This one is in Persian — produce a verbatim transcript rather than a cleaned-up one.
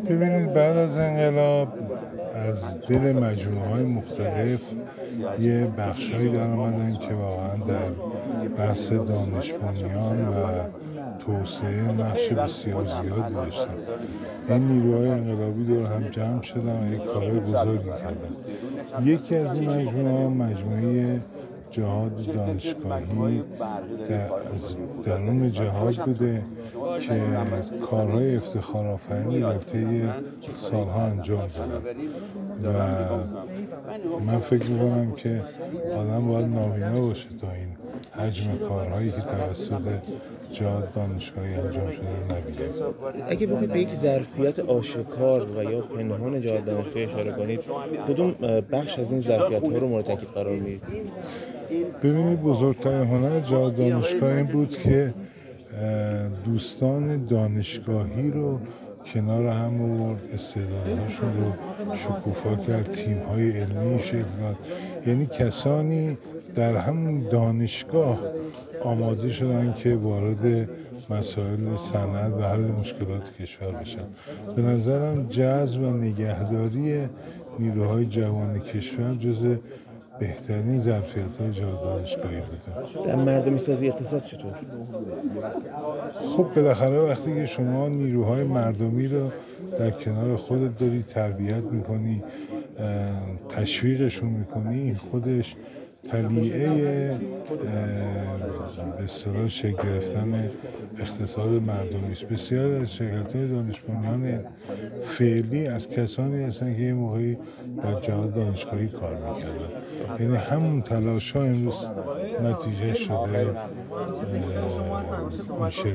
ببینید بعد از انقلاب از دل مجموعه‌های مختلف یه بخش‌هایی در آمدن که واقعا در بحث دانش بنیان و توسعه نقش بسیار زیادی داشتن. این نیروهای انقلابی دور هم جمع شدن و یک کارهای بزرگی کردن. یکی از این مجموعه مجموعه جهاد دانشگاهی در از درون جهاد بوده که کارهای افتخارآفرینی در طی سالها انجام داده و من فکر میکنم که آدم باید نابینا باشه تا این حجم کارهایی که توسط جهاد دانشگاهی انجام شده نبینه. اگه بخواید به یک ظرفیت آشکار و یا پنهان جهاد دانشگاهی اشاره کنید، کدوم بخش از این ظرفیت‌ها رو مورد تاکید قرار میدید؟ ببینید بزرگترین هنر جهاد دانشگاه این بود که دوستان دانشگاهی رو کنار هم آورد، استعدادهاشون رو شکوفا کرد، تیم‌های علمی شکل داد. یعنی کسانی در همون دانشگاه آماده شدن که وارد مسائل صنعت و حل مشکلات کشور بشن. به نظرم جذب و نگهداری نیروهای جوان کشور جز بهترین ظرفیت‌های جهاد دانشگاهی بوده. در مردمی سازی اقتصاد چطور؟ خب بالاخره وقتی که شما نیروهای مردمی رو در کنار خودت داری تربیت میکنی، تشویقشون میکنی، خودش طلیعه به اصطلاح شکل گرفتن اقتصاد مردمی است. بسیار از شرکت‌های دانش بنیان فعلی از کسانی هستند که یه موقعی در جهاد دانشگاهی کار میکردن. یعنی همون تلاش‌ها امروز نتیجه شده میشه.